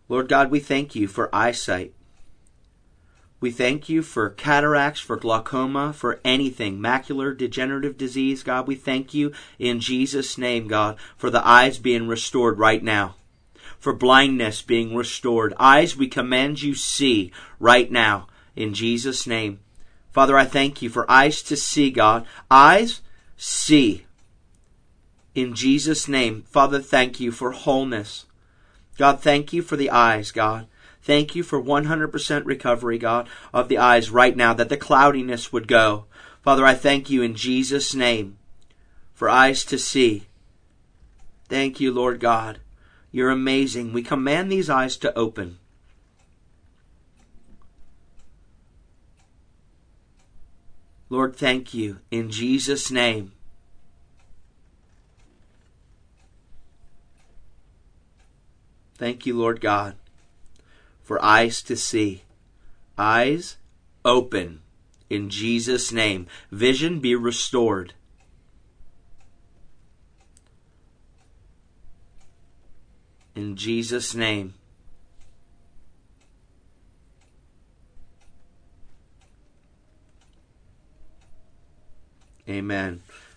Lord God, we thank you for eyesight. We thank you for cataracts, for glaucoma, for anything, macular degenerative disease. God, we thank you in Jesus' name, God, for the eyes being restored right now, for blindness being restored. Eyes, we command you see right now in Jesus' name. Father, I thank you for eyes to see, God. Eyes, see. In Jesus' name, Father, thank you for wholeness. God, thank you for the eyes, God. Thank you for 100% recovery, God, of the eyes right now, that the cloudiness would go. Father, I thank you in Jesus' name for eyes to see. Thank you, Lord God. You're amazing. We command these eyes to open. Lord, thank you in Jesus' name. Thank you, Lord God, for eyes to see. Eyes open in Jesus' name. Vision be restored. In Jesus' name. Amen.